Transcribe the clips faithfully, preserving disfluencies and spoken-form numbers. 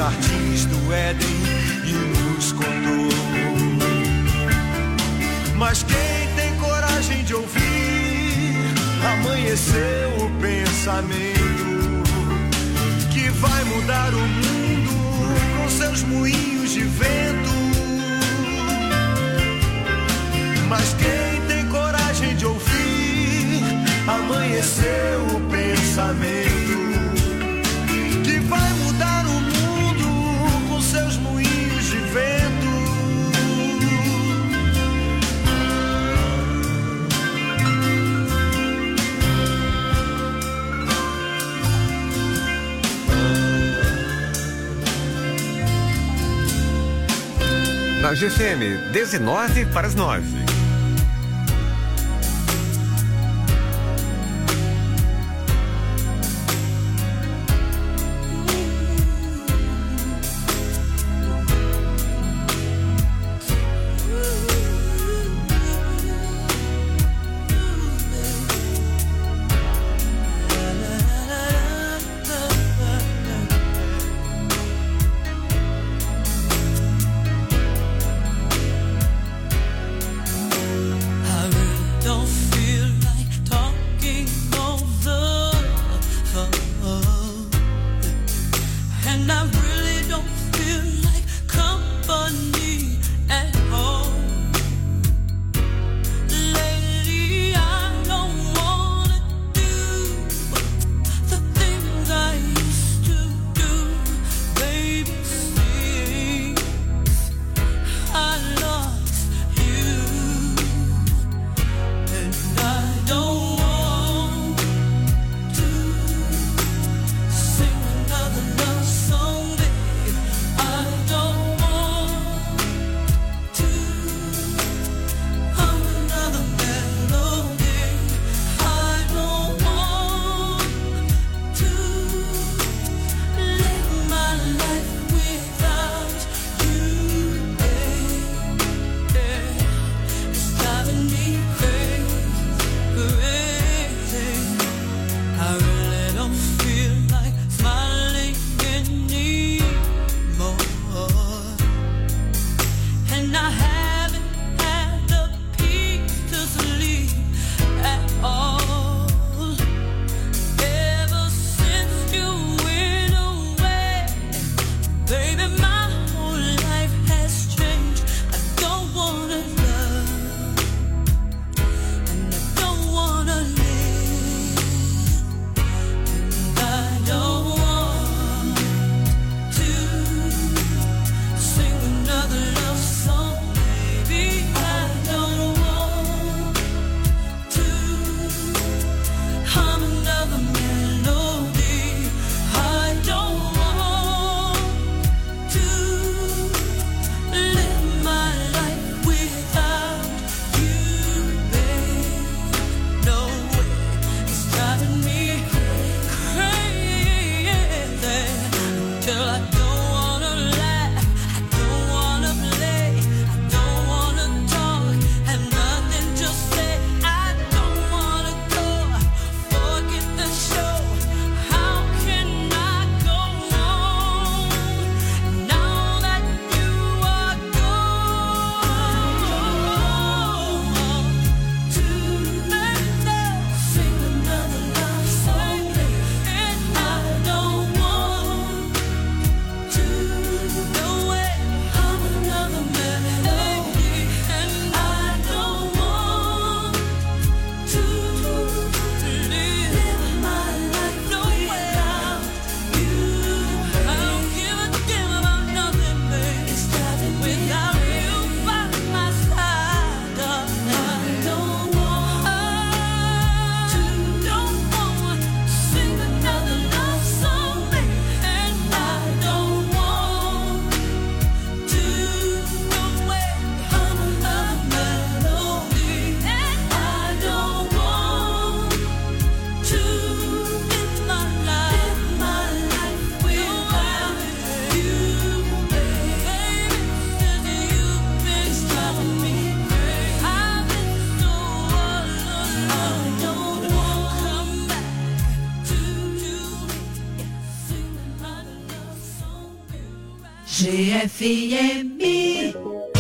jardins do Éden e nos contou. Mas quem tem coragem de ouvir, amanheceu o pensamento que vai mudar o mundo com seus moinhos de vento. Mas quem tem coragem de ouvir, amanheceu o pensamento que vai mudar o mundo com seus moinhos de vento. Na G F M, dezenove para as nove. G F M.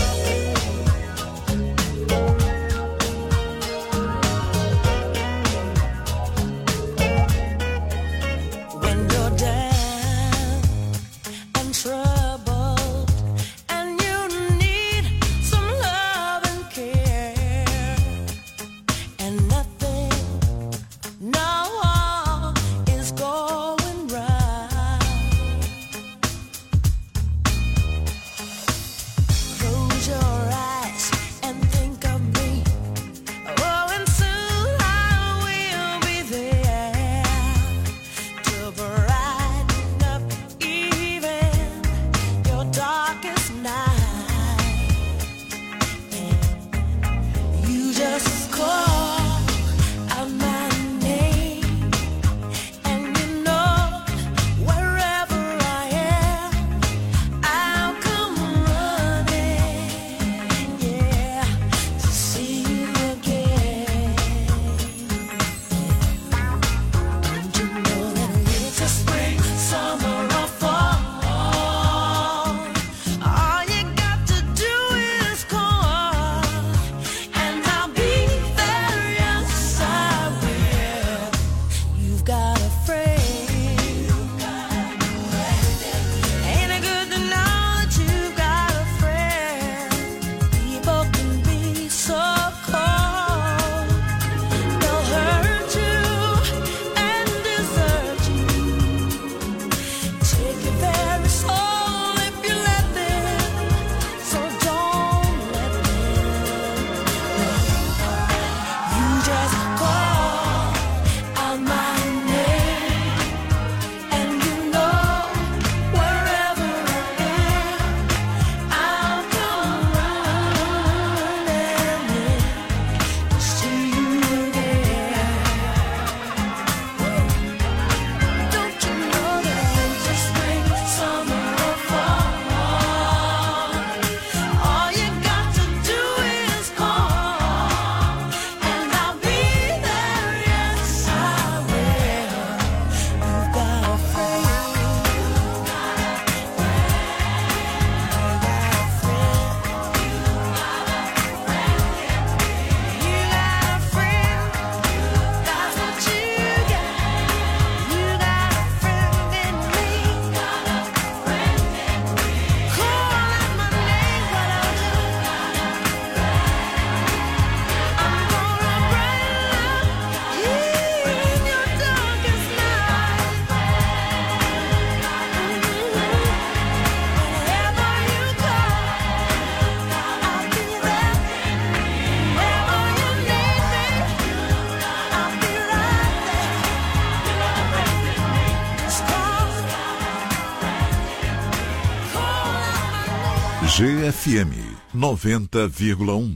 G F M noventa vírgula um.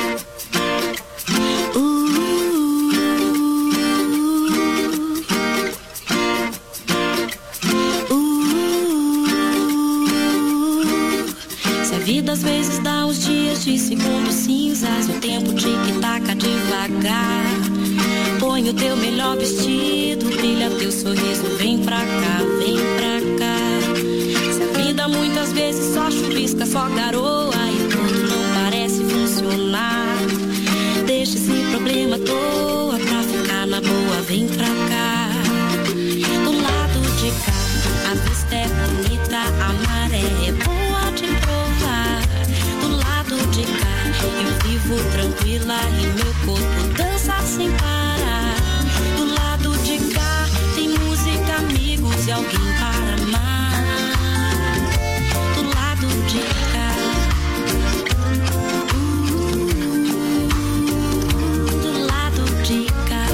Se a vida às vezes dá uns dias de segundos cinzas, o tempo tic-taca devagar. Põe o teu melhor vestido, brilha teu sorriso, vem pra cá, vem pra cá. Se a vida muitas vezes só chuvisca, só garoa e tudo não parece funcionar, deixa esse problema à toa pra ficar na boa, vem pra cá. Do lado de cá, a vista é bonita, a maré é boa de provar. Do lado de cá, eu vivo tranquila e meu corpo dança sem parar. Do lado de cá, tem música, amigos e alguém para amar. Do lado de cá, uh, do lado de cá,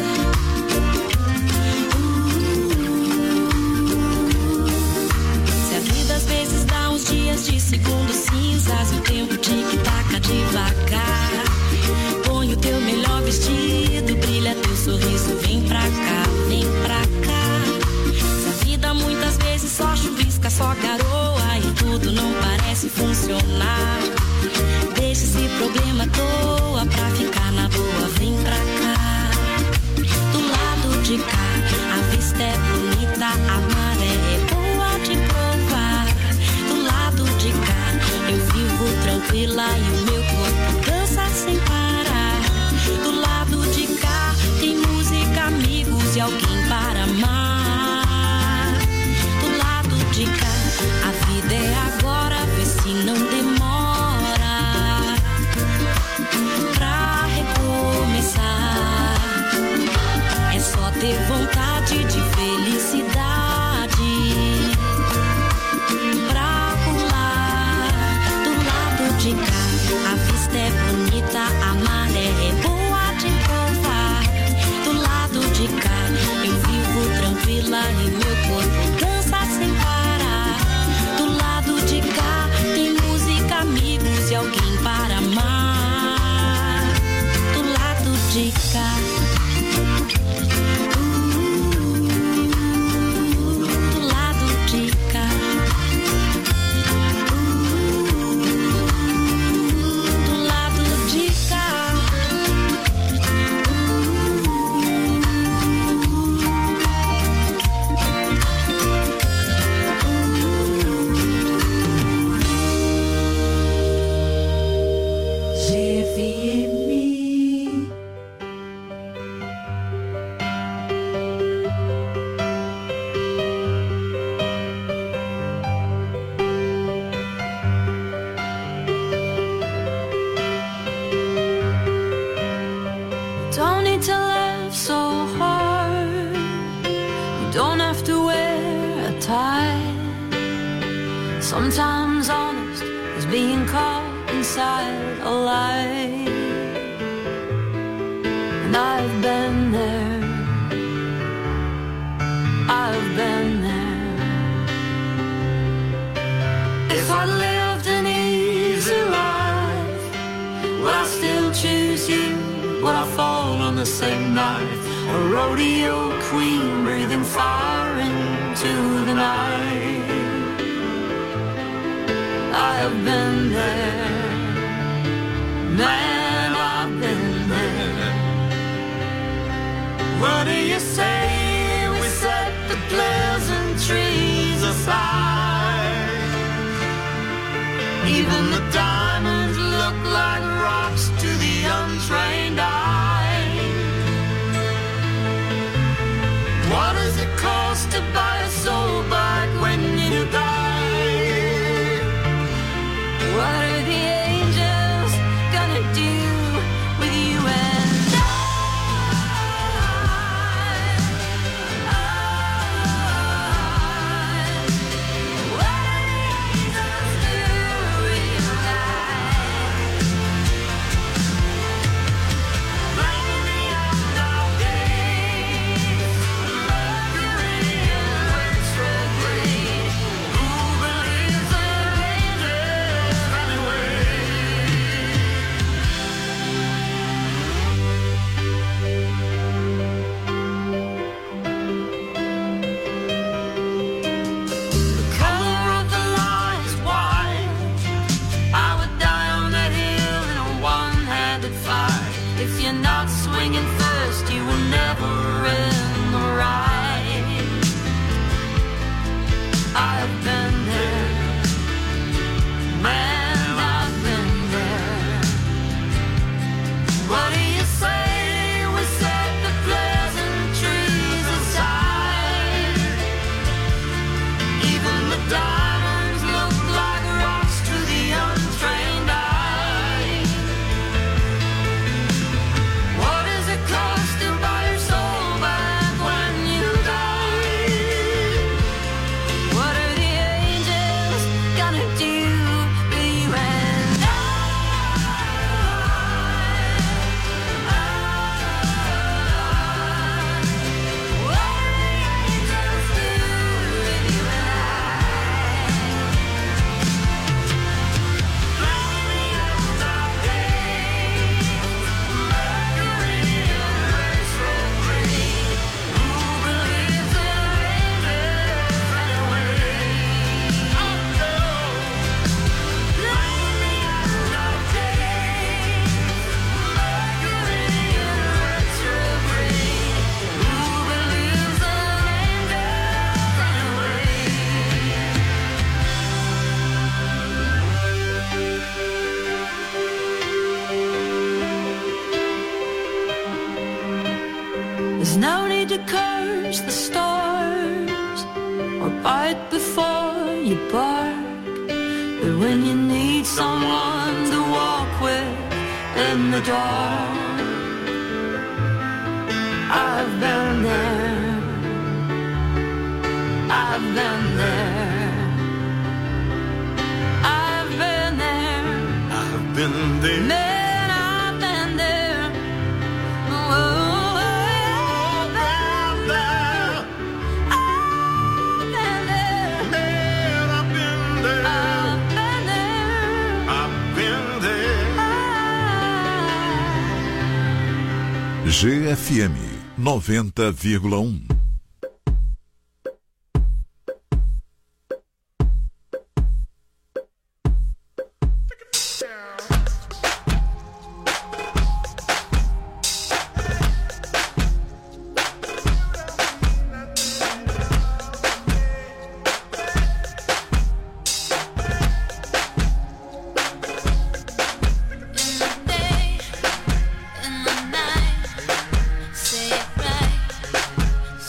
uh, se a vida às vezes dá uns dias de segundos cinzas, o tempo tic-taca devagar. Põe o teu melhor vestido, brilha teu sorriso, vem pra cá, vem pra cá. Se a vida muitas vezes só chuvisca, só garoa e tudo não parece funcionar, deixa esse problema à toa pra ficar na boa, vem pra cá. Do lado de cá, a vista é bonita, a maré é boa de provar. Do lado de to wear a tie. Sometimes honest is being caught inside a lie. And I've been there, I've been there. If I lived an easy life, would I still choose you? Would I fall on the same knife? A rodeo queen breathing fire into the night. I have been there, man, I've been there. What do you say we set the pleasantries aside? Even the diamonds look like rocks to the untrained eye. What does it cost to buy a soul back when you die? What are the angels gonna do with you and I? I, what are the angels do with you and I? Bring the end of days, Mercury and retrograde. Who believes in angels anyway? The color of the line is white. I would die on that hill in a one-handed fight. If you're not swinging first, you will never end the ride. I've been there, man, I've been there. What do you say we set the pleasantries aside? Even the diamonds look like rocks to the untrained eye. What does it cost to buy your soul back when you die? What are the angels gonna do with you and I? What are the angels do with you and I? Bring the end of days, Mercury and retrograde. Who believes in angels anyway? Oh no. Bring the end of days, Mercury and retrograde. Who believes in angels anyway? There's no need to curse the stars or bite before you bark. But when you need someone to walk with in the dark, I've been there, I've been there, I've been there, I've been there. man, I've been there. Oh, I've been there, I've been there, Man, I've been there. I've been there. I've been there. G F M noventa vírgula um. In the day, in the night, say it right.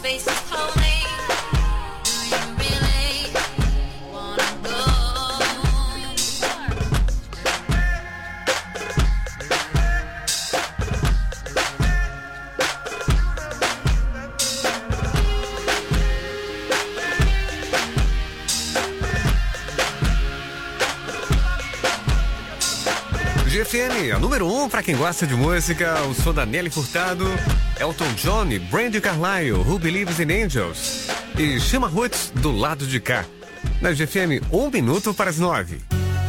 face is holy. Do you really wanna go? G F M, a número um para quem gosta de música, o som da Nelly Furtado, Elton John, Brandi Carlile, Who Believes in Angels e Chama Roots do lado de cá. Na G F M, um minuto para as nove.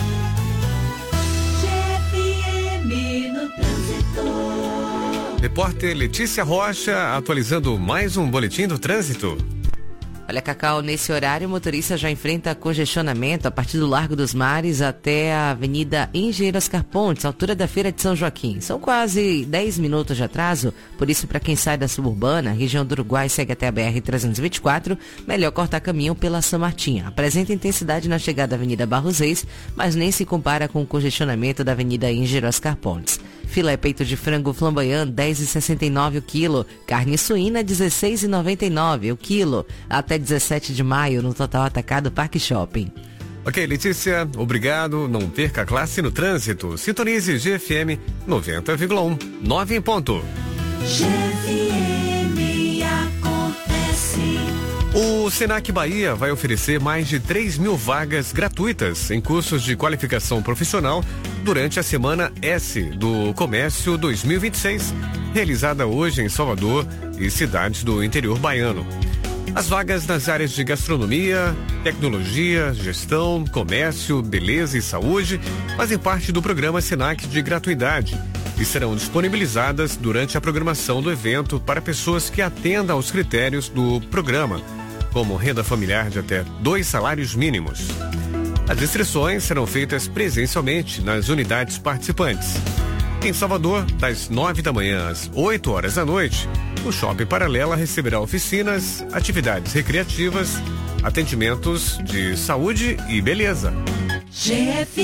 G F M no trânsito. Repórter Letícia Rocha atualizando mais um boletim do trânsito. Olha, Cacau, nesse horário o motorista já enfrenta congestionamento a partir do Largo dos Mares até a Avenida Engenheiro Oscar Pontes, altura da Feira de São Joaquim. São quase dez minutos de atraso, por isso para quem sai da suburbana, região do Uruguai segue até a B R trezentos e vinte e quatro, melhor cortar caminho pela São Martinho. Apresenta intensidade na chegada da Avenida Barros Reis, mas nem se compara com o congestionamento da Avenida Engenheiro Oscar Pontes. Filé peito de frango flamboyant, dez reais e sessenta e nove centavos o quilo. Carne suína, dezesseis reais e noventa e nove centavos o quilo. Até dezessete de maio no Total Atacado Parque Shopping. Ok, Letícia, obrigado. Não perca a classe no trânsito. Sintonize G F M noventa vírgula um, nove em ponto. G F M acontece. O Senac Bahia vai oferecer mais de três mil vagas gratuitas em cursos de qualificação profissional durante a Semana S do Comércio dois mil e vinte e seis, realizada hoje em Salvador e cidades do interior baiano. As vagas nas áreas de gastronomia, tecnologia, gestão, comércio, beleza e saúde fazem parte do programa Senac de gratuidade e serão disponibilizadas durante a programação do evento para pessoas que atendam aos critérios do programa, como renda familiar de até dois salários mínimos. As inscrições serão feitas presencialmente nas unidades participantes. Em Salvador, das nove da manhã às oito horas da noite, o Shopping Paralela receberá oficinas, atividades recreativas, atendimentos de saúde e beleza. G F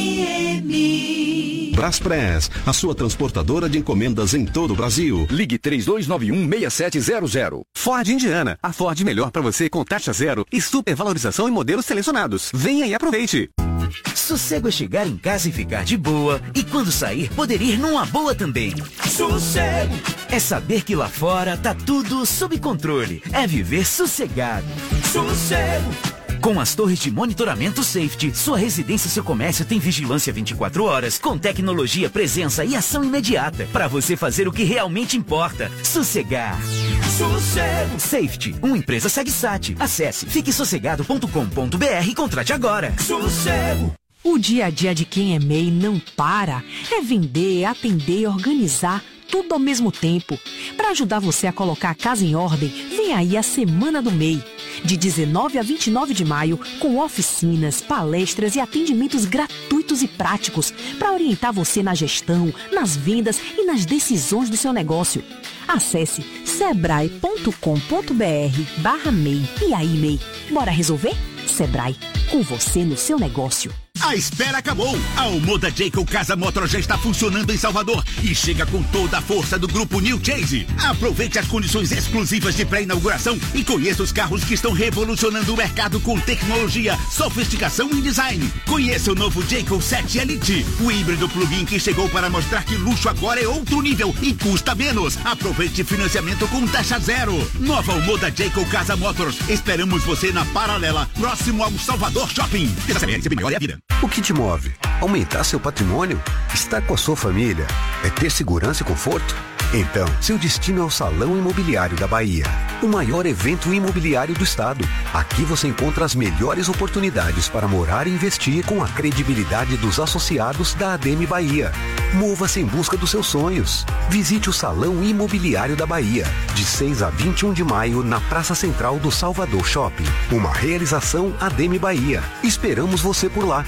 M. Braspress, a sua transportadora de encomendas em todo o Brasil. Ligue três dois nove um, seis sete zero zero. Ford Indiana, a Ford melhor para você com taxa zero e supervalorização em modelos selecionados. Venha e aproveite. Sossego é chegar em casa e ficar de boa, e quando sair, poder ir numa boa também. Sossego é saber que lá fora tá tudo sob controle. É viver sossegado. Sossego. Com as torres de monitoramento Safety, sua residência e seu comércio tem vigilância vinte e quatro horas, com tecnologia, presença e ação imediata, para você fazer o que realmente importa. Sossegar. Sossego. Safety, uma empresa SegSat. Acesse fique sossegado ponto com ponto b r e contrate agora. Sossego. O dia a dia de quem é M E I não para. É vender, atender, organizar, tudo ao mesmo tempo. Para ajudar você a colocar a casa em ordem, vem aí a Semana do M E I. De dezenove a vinte e nove de maio, com oficinas, palestras e atendimentos gratuitos e práticos para orientar você na gestão, nas vendas e nas decisões do seu negócio. Acesse sebrae ponto com ponto b r barra M E I. E aí, M E I, bora resolver? Sebrae, com você no seu negócio. A espera acabou. A Omoda Jayco Casa Motor já está funcionando em Salvador e chega com toda a força do grupo New Chase. Aproveite as condições exclusivas de pré-inauguração e conheça os carros que estão revolucionando o mercado com tecnologia, sofisticação e design. Conheça o novo Jayco sete Elite, o híbrido plug-in que chegou para mostrar que luxo agora é outro nível e custa menos. Aproveite financiamento com taxa zero. Nova Omoda Jayco Casa Motors. Esperamos você na Paralela, próximo ao Salvador Shopping. Olha a vida. O que te move? Aumentar seu patrimônio? Estar com a sua família? É ter segurança e conforto? Então, seu destino é o Salão Imobiliário da Bahia, o maior evento imobiliário do estado. Aqui você encontra as melhores oportunidades para morar e investir com a credibilidade dos associados da Adem Bahia. Mova-se em busca dos seus sonhos. Visite o Salão Imobiliário da Bahia, de seis a vinte e um de maio, na Praça Central do Salvador Shopping. Uma realização Adem Bahia. Esperamos você por lá.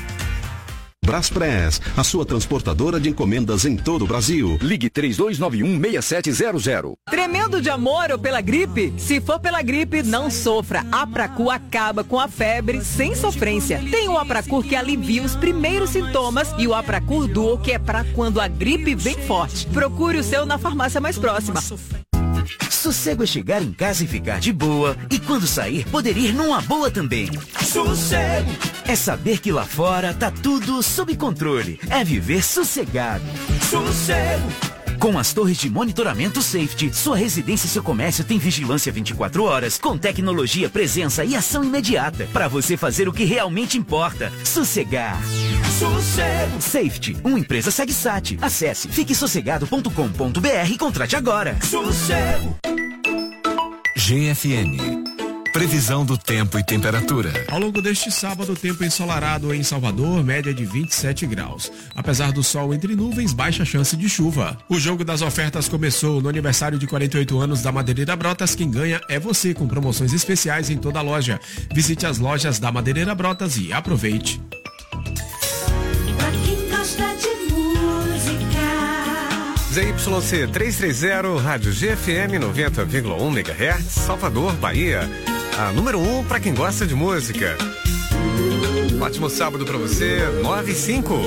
Braspress, a sua transportadora de encomendas em todo o Brasil. Ligue três dois nove um, seis sete zero zero. Tremendo de amor ou pela gripe? Se for pela gripe, não sofra. Apracu acaba com a febre sem sofrência. Tem o Apracur que alivia os primeiros sintomas e o Apracur Duo, que é para quando a gripe vem forte. Procure o seu na farmácia mais próxima. Sossego é chegar em casa e ficar de boa, e quando sair, poder ir numa boa também. Sossego é saber que lá fora tá tudo sob controle. É viver sossegado. Sossego. Com as torres de monitoramento Safety, sua residência e seu comércio tem vigilância vinte e quatro horas, com tecnologia, presença e ação imediata, para você fazer o que realmente importa. Sossegar. Sossego. Safety, uma empresa SegSat. Acesse fique sossegado ponto com ponto br e contrate agora. Sossego. G F M. Previsão do tempo e temperatura. Ao longo deste sábado, tempo ensolarado em Salvador, média de vinte e sete graus. Apesar do sol entre nuvens, baixa chance de chuva. O jogo das ofertas começou no aniversário de quarenta e oito anos da Madeireira Brotas. Quem ganha é você, com promoções especiais em toda a loja. Visite as lojas da Madeireira Brotas e aproveite. Pra quem gosta de música. Z Y C trezentos e trinta, Rádio G F M noventa vírgula um megahertz, Salvador, Bahia. A número um para quem gosta de música. Ótimo sábado para você, nove e cinco.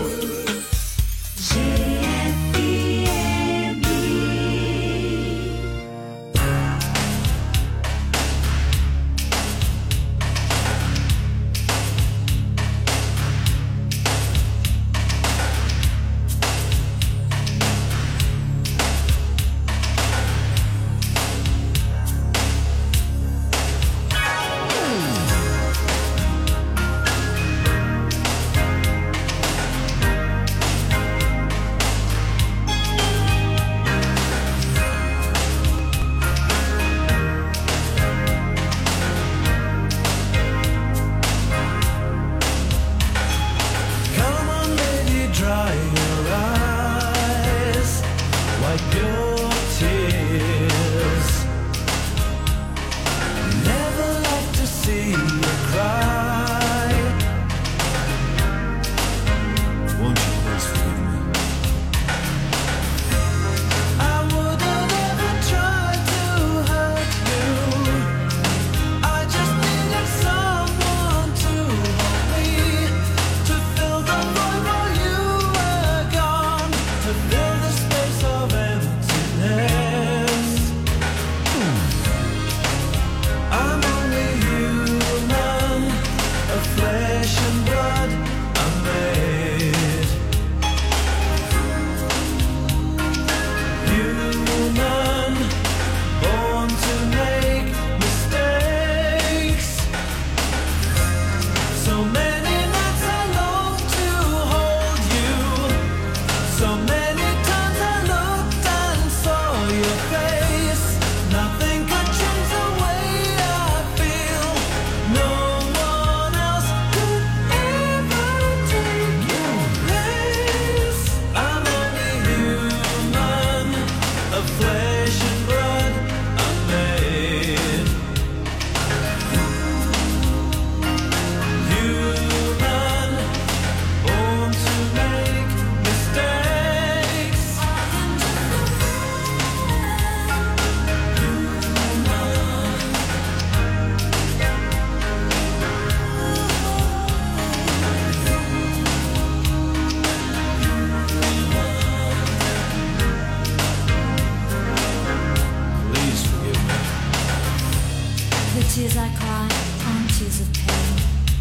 tears I cry aren't tears of pain.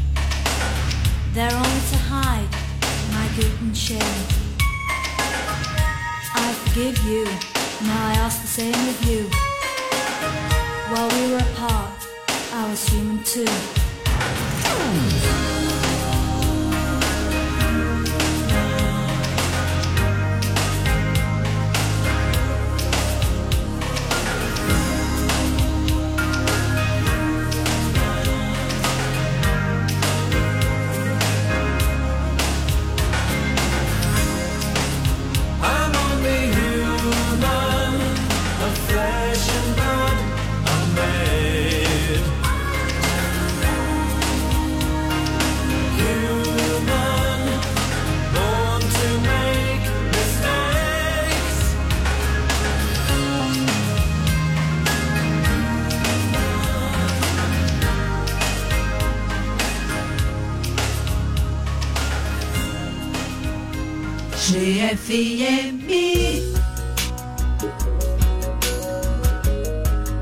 They're only to hide my guilt and shame. I forgive you, now I ask the same of you. While we were apart, I was human too. G F M.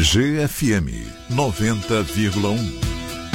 G F M noventa vírgula um.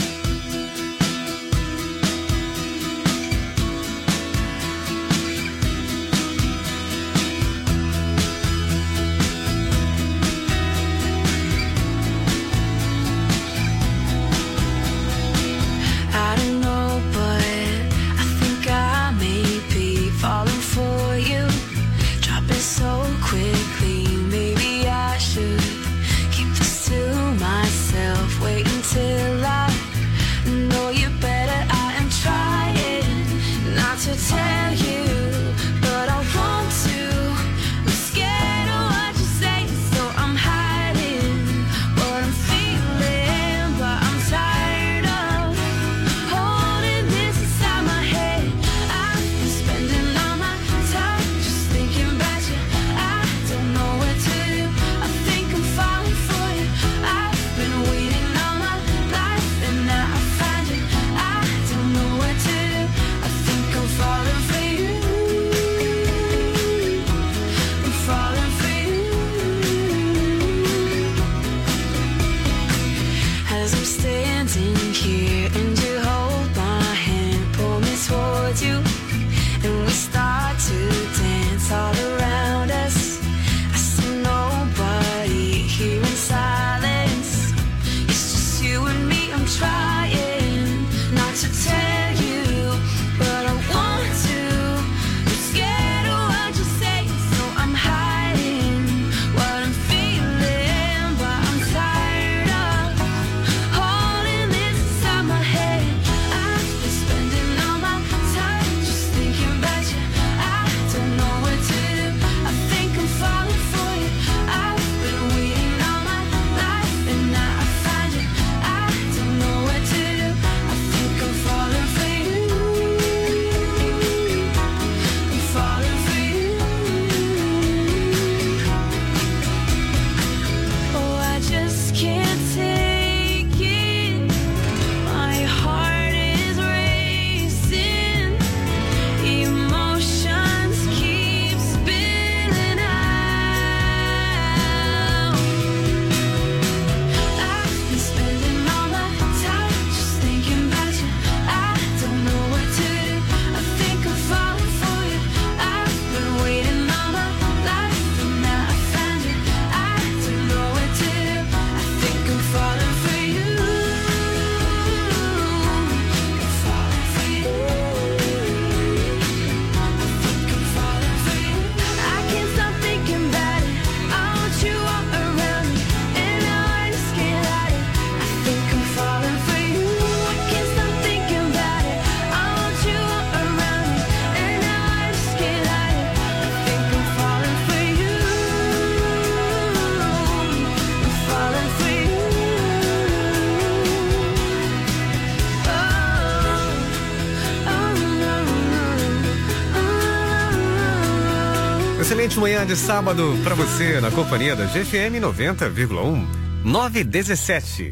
Excelente manhã de sábado para você na companhia da G F M noventa vírgula um, nove e dezessete.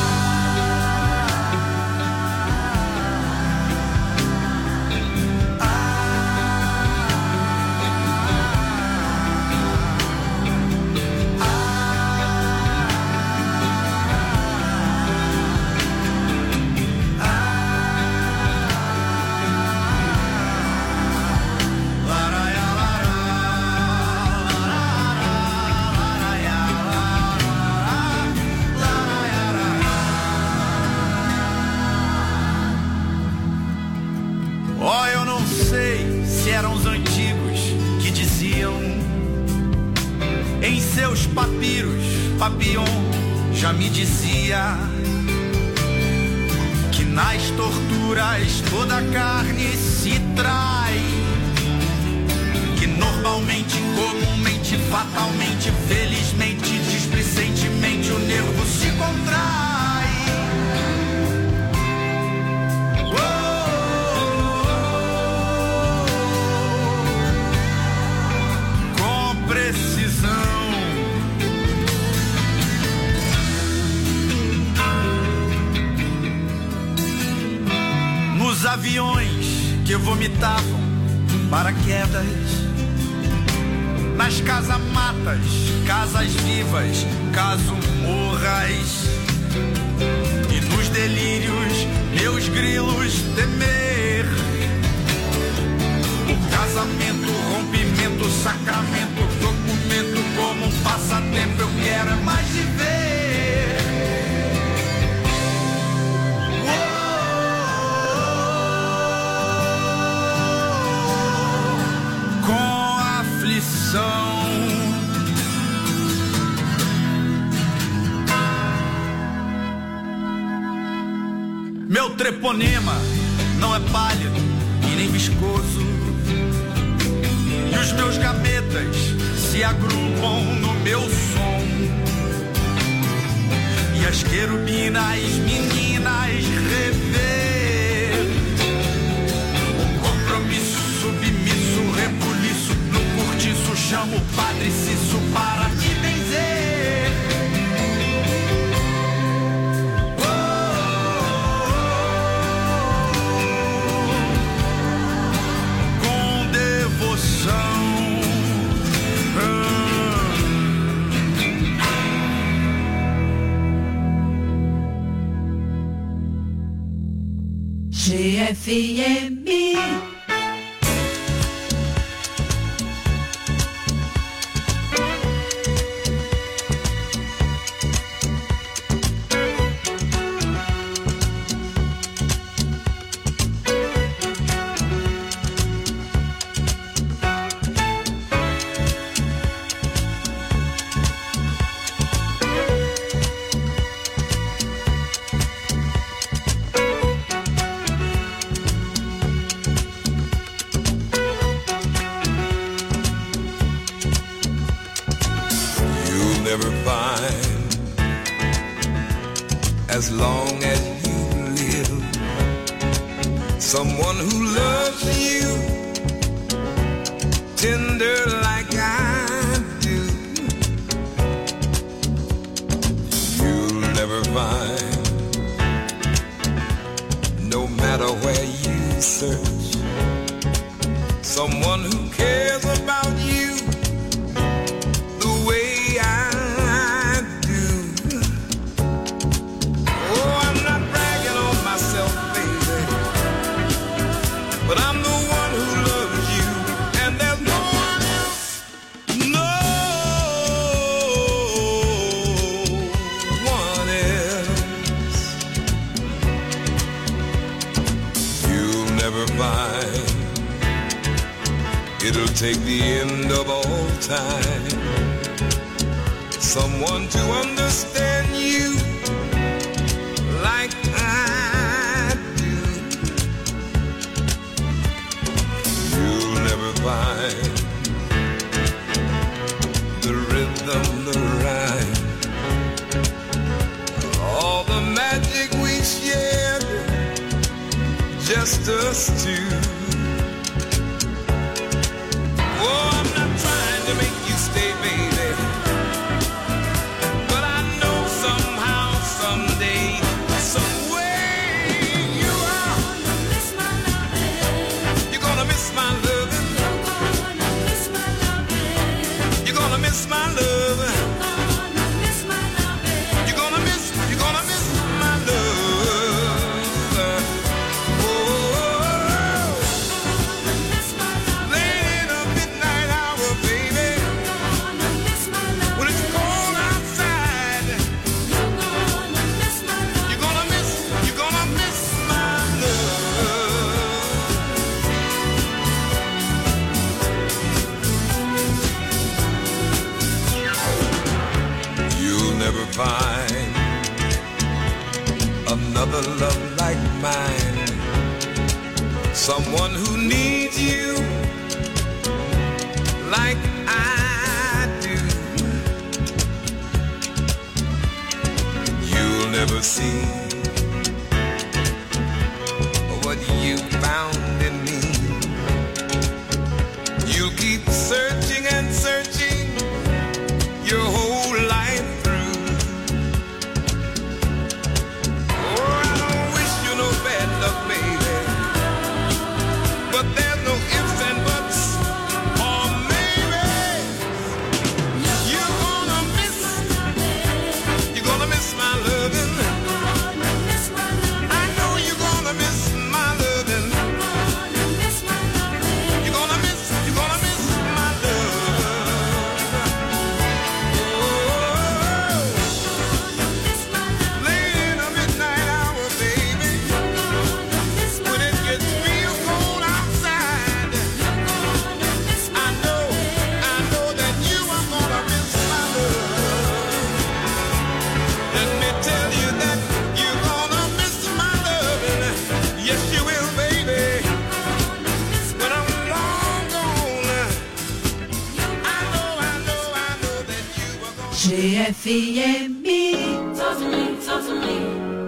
Já me dizia que nas torturas toda a carne se trai, que normalmente, comumente, fatalmente, felizmente, displicentemente o nervo se contrai. Oh, com precisão. Nos aviões que vomitavam paraquedas, nas nas casamatas, casas vivas, caso morras. E nos delírios, meus grilos temer. O casamento, rompimento, sacramento, documento como um passatempo. Eu quero é mais viver. Oh, com aflição. Meu treponema não é pálido e nem viscoso. E os meus gametas se agrupam no meu som. E as querubinas, meninas, rever. Compromisso, submisso, rebuliço. No cortiço chamo o Padre Cício para me benzer. G F M. As long as you live, someone who loves you tender like I do. You'll never find, no matter where you search, someone who cares about you the way I but I'm the one who loves you, and there's no one else, no one else. You'll never find, it'll take the end of all time, someone to understand you like I do. You'll never find the rhythm, the rhyme, all the magic we shared, just us two. Oh, I'm not trying to make you stay, baby, but I know somehow, someday, some way you are gonna miss my loving. You're gonna miss my loving. You're gonna miss my loving. You're gonna miss my loving. You're gonna miss, you're gonna miss my love. Oh, late in a midnight hour, baby, when it's cold outside, you're gonna miss, you're gonna miss my love. You'll never find another love like mine, someone who needs you like I do. You'll never see what you found in me. You'll keep searching and searching your whole life through. Oh, I don't wish you no bad luck, baby, but there's no ifs and buts, or maybe G F M. Talk to me, talk to me.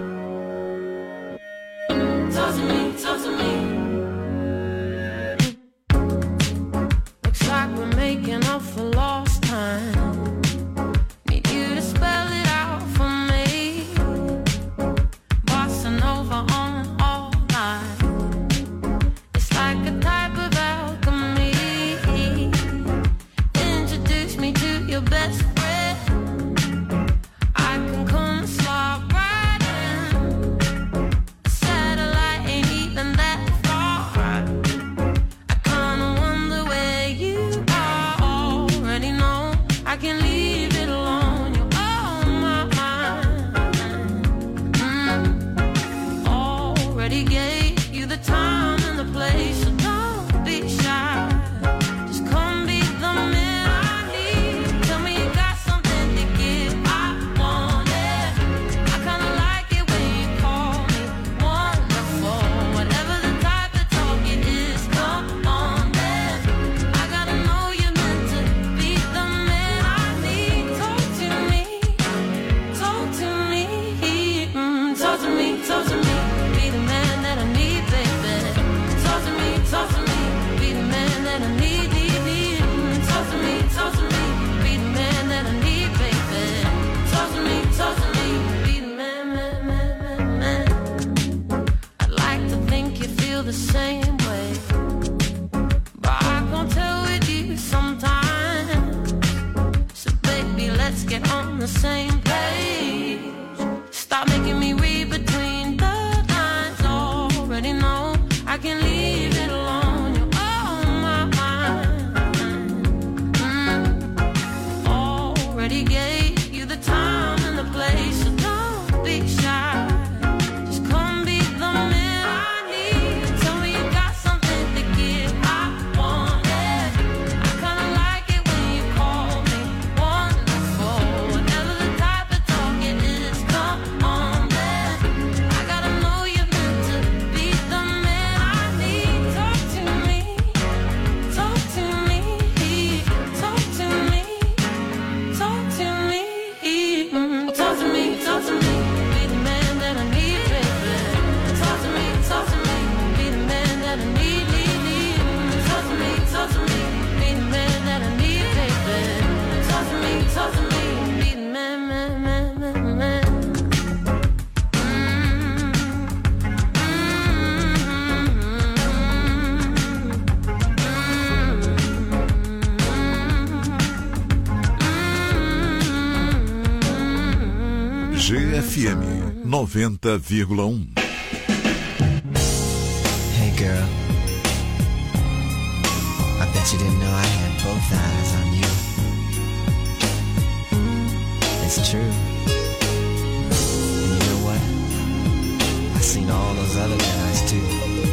Talk to me, talk to me. Looks like we're making up for lost time. Need you to spell it out for me. Bossa Nova on all night. It's like a type of alchemy. Introduce me to your best friend. G F M noventa vírgula um. Hey girl, I bet you didn't know I had both eyes on you. It's true. And you know what? I've seen all those other guys too.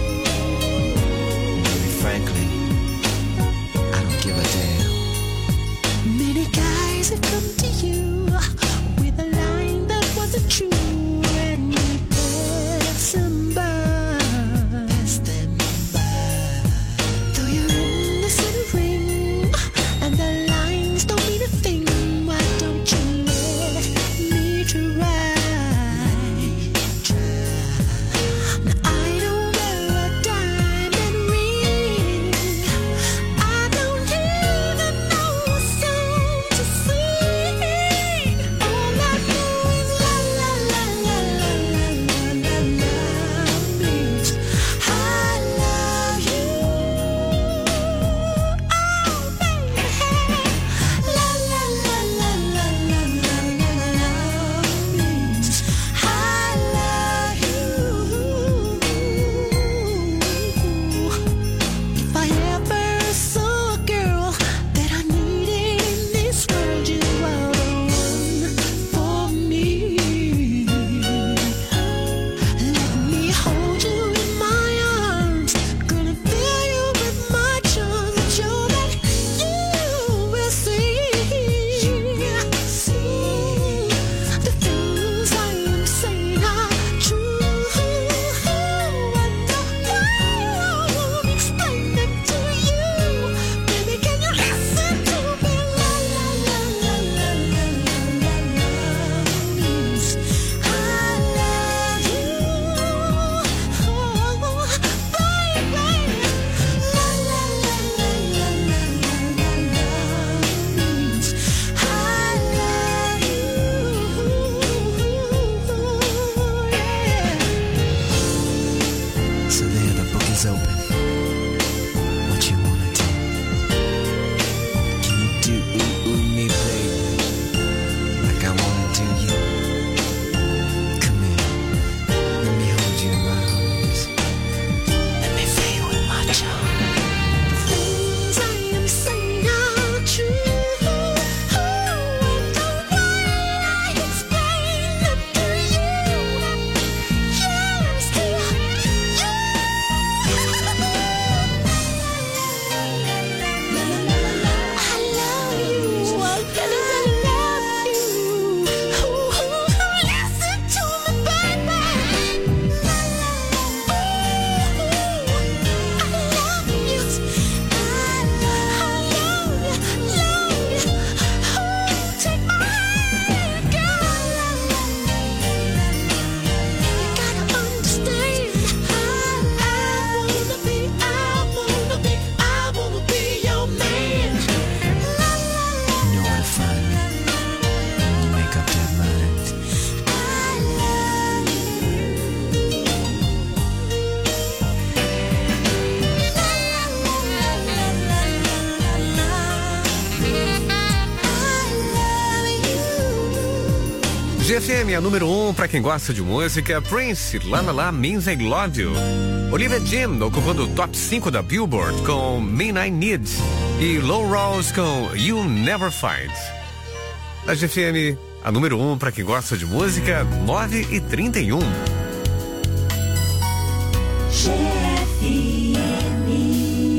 And baby, frankly, I don't give a damn. Many guys have come to you with a line that wasn't true, and you pass them by. Pass them by. Though you're in the center ring, and the lines don't mean a thing. Why don't you let G F M, a número um para quem gosta de música. Prince, La La La Means I Love You. Olivia Jim ocupando o top cinco da Billboard com Mean I Need. E Low Rose com You Never Find. A G F M, a número um para quem gosta de música, nove e trinta e um. G F M.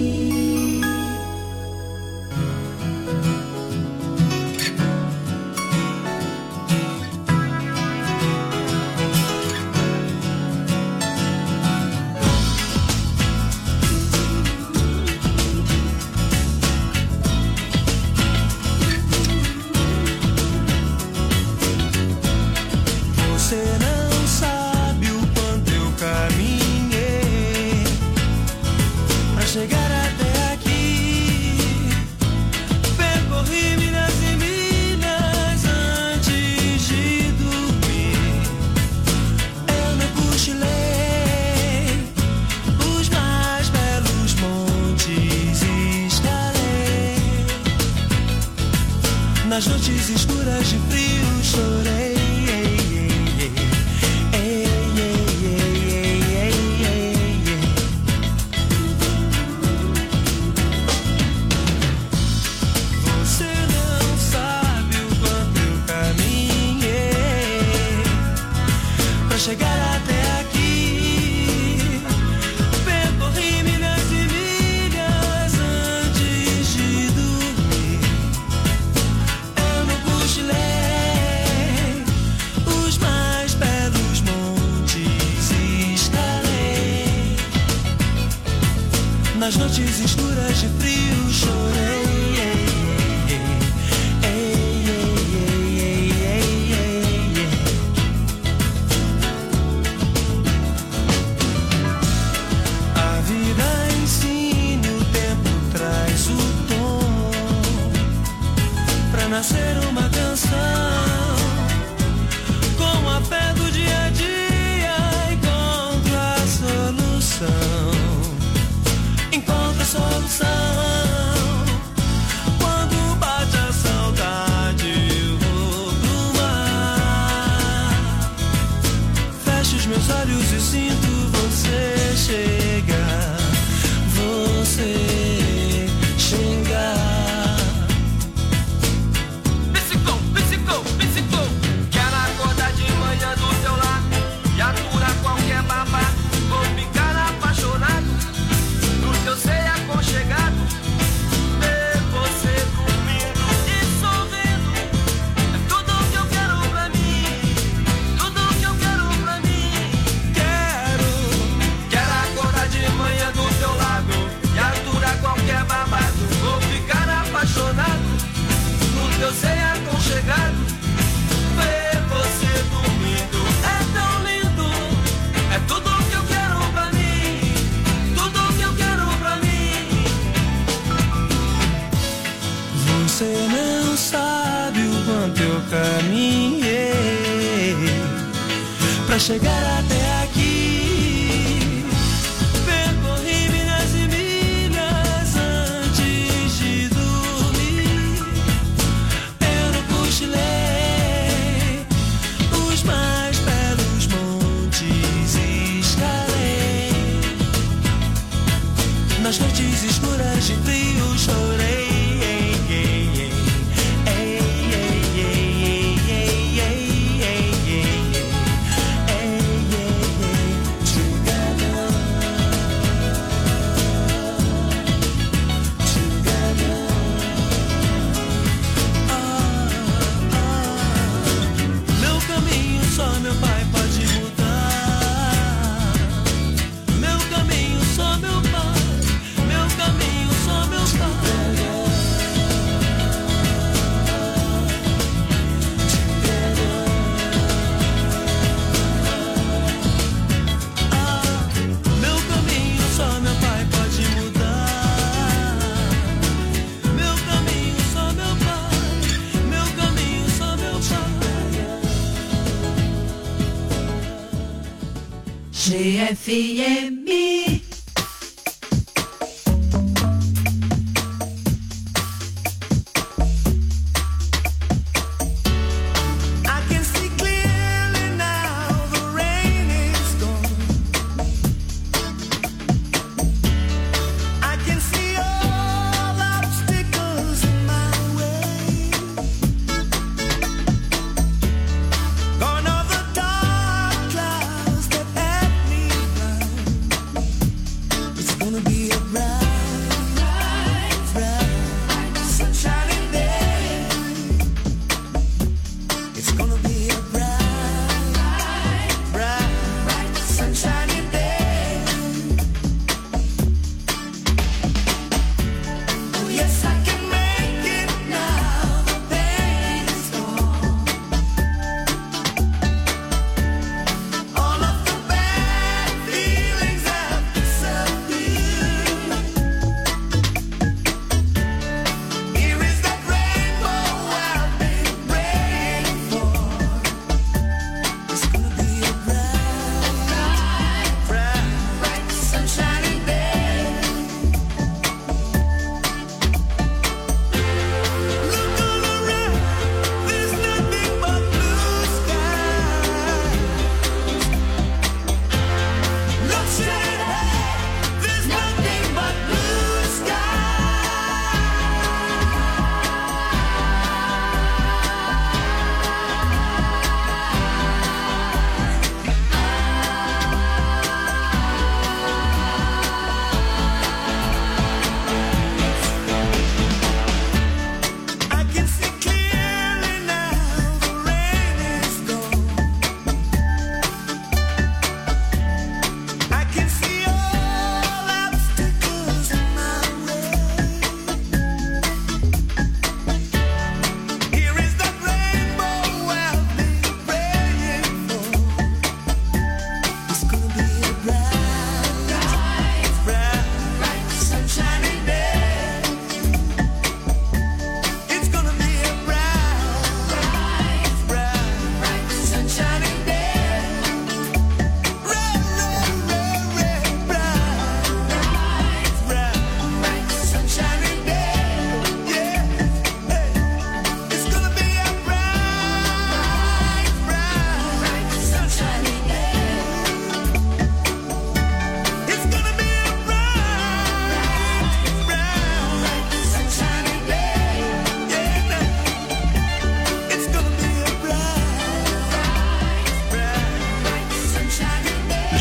Nas noites escuras de frio chorei. Você não sabe o quanto eu caminhei pra chegar até aqui. Percorri milhas e milhas antes de dormir. Os mais belos montes escalei. Nas noites escuras de frio chorei. A vida ensina, o tempo traz o tom pra nascer uma canção. Com a fé do dia a dia encontro a solução. Encontro a solução. Quando bate a saudade eu vou pro mar. Fecho os meus olhos e sinto você chegar. Você chegar. Eu sei aconchegado, ver você dormindo é tão lindo, é tudo que eu quero pra mim, tudo que eu quero pra mim. Você não sabe o quanto eu caminhei pra chegar até aqui. Os mais belos montes escalei. Nas noites escuras de frio chorei. Só meu pai pode mudar. Meu caminho só meu pai. Meu caminho só meu pai. Ah, meu caminho só meu pai pode mudar. Meu caminho só meu pai. Meu caminho só meu pai. G F M. I can see clear.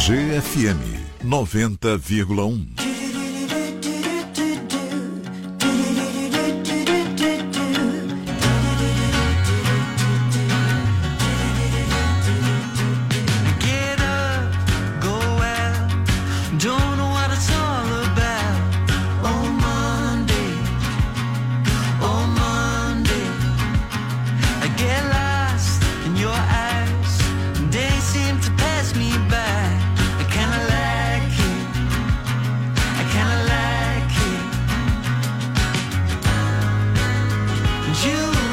G F M noventa vírgula um. You